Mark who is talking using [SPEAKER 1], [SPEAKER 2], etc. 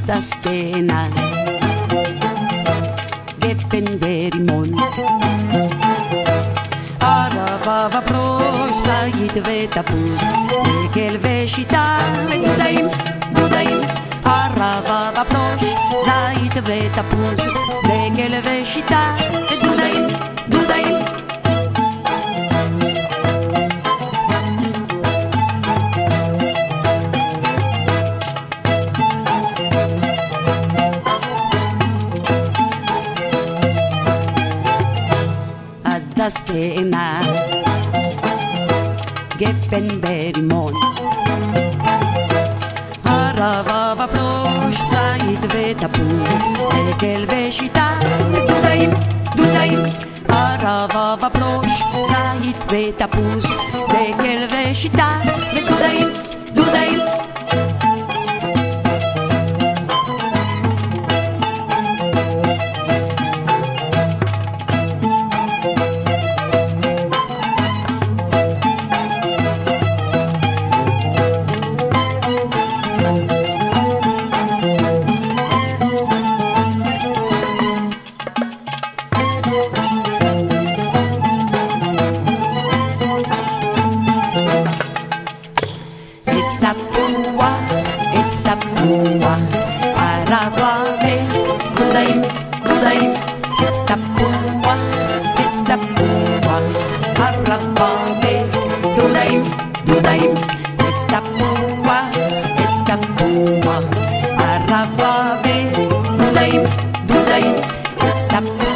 [SPEAKER 1] da stena Geppen verimon Arava va prosa yit vetapuz Nekel veshita vedudaim dudaim Arava va pros zait vetapuz Nekel veshita vedudaim dudaim da stena Geppen verimon Arava va pros zait vetapuz Nekel veshita vedudaim dudaim Arava va pros zait vetapuz Nekel veshita vedudaim dudaim It's the pua, arava ve, dudaim, dudaim. It's the pua, arava ve, dudaim, dudaim. It's the pua, arava ve, dudaim, dudaim. It's the pua.